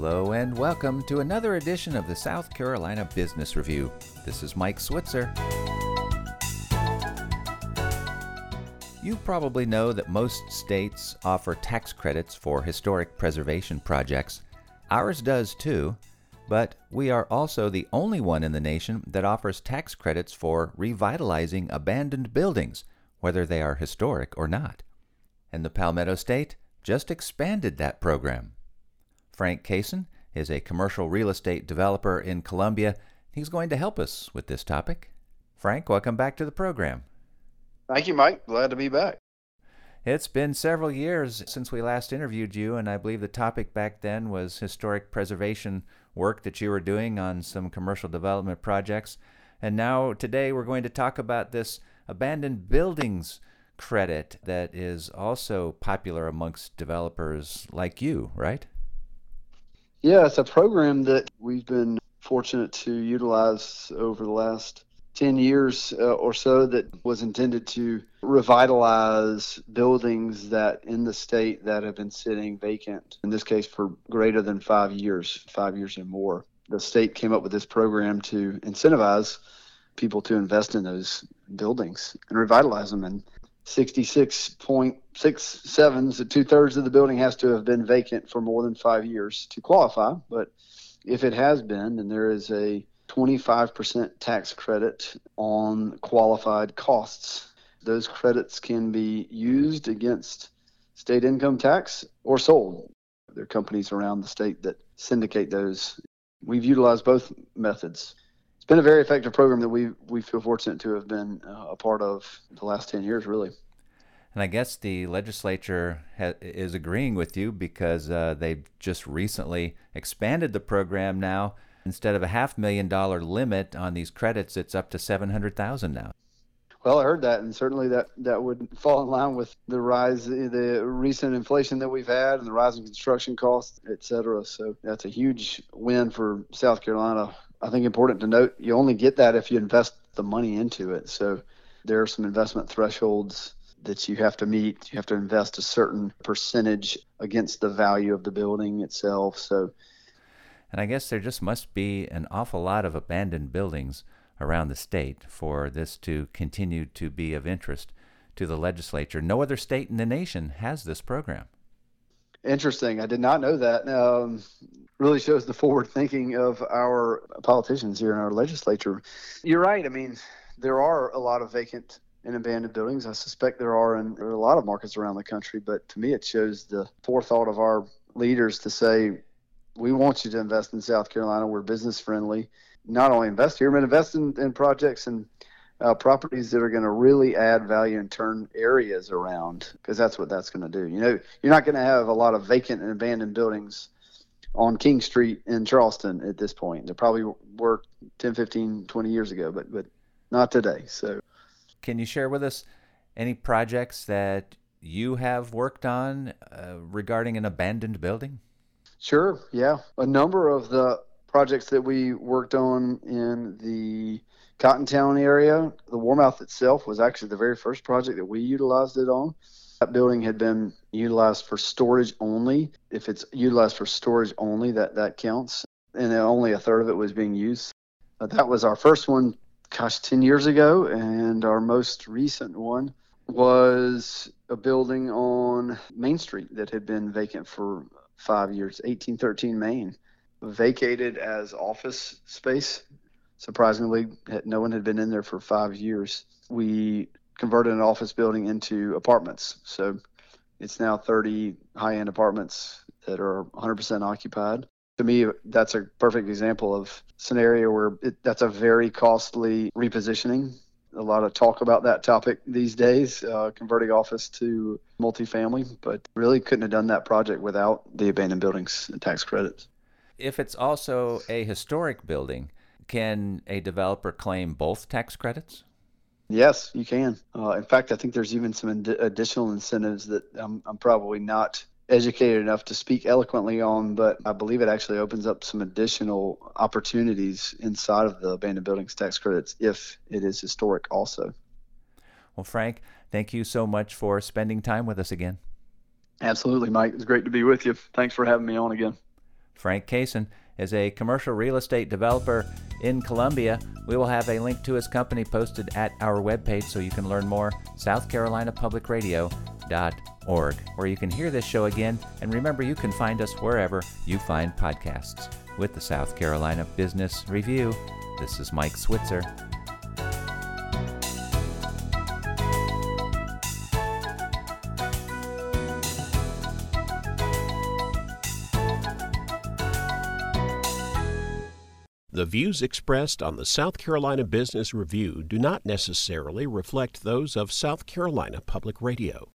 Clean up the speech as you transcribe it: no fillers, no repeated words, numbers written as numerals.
Hello and welcome to another edition of the South Carolina Business Review. This is Mike Switzer. You probably know that most states offer tax credits for historic preservation projects. Ours does too, but we are also the only one in the nation that offers tax credits for revitalizing abandoned buildings, whether they are historic or not. And the Palmetto State just expanded that program. Frank Kaysen is a commercial real estate developer in Columbia. He's going to help us with this topic. Frank, welcome back to the program. Thank you, Mike. Glad to be back. It's been several years since we last interviewed you, and I believe the topic back then was historic preservation work that you were doing on some commercial development projects. And now today we're going to talk about this abandoned buildings credit that is also popular amongst developers like you, right? Yeah, it's a program that we've been fortunate to utilize over the last 10 years or so that was intended to revitalize buildings that in the state that have been sitting vacant, in this case for greater than 5 years or more. The state came up with this program to incentivize people to invest in those buildings and revitalize them. And 66.67, so two-thirds of the building has to have been vacant for more than 5 years to qualify. But if it has been, then there is a 25% tax credit on qualified costs. Those credits can be used against state income tax or sold. There are companies around the state that syndicate those. We've utilized both methods. It's been a very effective program that we feel fortunate to have been a part of the last 10 years, really. And I guess the legislature is agreeing with you because they've just recently expanded the program now. Instead of a $500,000 limit on these credits, it's up to $700,000 now. Well, I heard that, and certainly that would fall in line with the recent inflation that we've had and the rise in construction costs, et cetera. So that's a huge win for South Carolina. I think important to note, you only get that if you invest the money into it. So there are some investment thresholds that you have to meet. You have to invest a certain percentage against the value of the building itself. And I guess there just must be an awful lot of abandoned buildings around the state for this to continue to be of interest to the legislature. No other state in the nation has this program. Interesting. I did not know that. Really shows the forward thinking of our politicians here in our legislature. You're right. I mean, there are a lot of vacant and abandoned buildings. I suspect there are in a lot of markets around the country. But to me, it shows the forethought of our leaders to say, we want you to invest in South Carolina. We're business friendly. Not only invest here, but invest in projects and properties that are going to really add value and turn areas around, because that's what that's going to do. You know, you're not going to have a lot of vacant and abandoned buildings on King Street in Charleston at this point. There probably were 10, 15, 20 years ago, but not today. So, can you share with us any projects that you have worked on regarding an abandoned building? Sure, yeah. A number of the projects that we worked on in the Cottontown area, the Warmouth itself was actually the very first project that we utilized it on. That building had been utilized for storage only. If it's utilized for storage only, that counts. And only a third of it was being used. That was our first one, 10 years ago. And our most recent one was a building on Main Street that had been vacant for 5 years, 1813 Main, vacated as office space. Surprisingly, no one had been in there for 5 years. We converted an office building into apartments. So it's now 30 high-end apartments that are 100% occupied. To me, that's a perfect example of scenario where that's a very costly repositioning. A lot of talk about that topic these days, converting office to multifamily, but really couldn't have done that project without the abandoned buildings tax credits. If it's also a historic building, can a developer claim both tax credits? Yes, you can. In fact, I think there's even some additional incentives that I'm probably not educated enough to speak eloquently on, but I believe it actually opens up some additional opportunities inside of the abandoned buildings tax credits if it is historic also. Well, Frank, thank you so much for spending time with us again. Absolutely, Mike. It's great to be with you. Thanks for having me on again. Frank Kaysen is a commercial real estate developer in Columbia. We will have a link to his company posted at our webpage so you can learn more, southcarolinapublicradio.org, where you can hear this show again. And remember, you can find us wherever you find podcasts. With the South Carolina Business Review, this is Mike Switzer. The views expressed on the South Carolina Business Review do not necessarily reflect those of South Carolina Public Radio.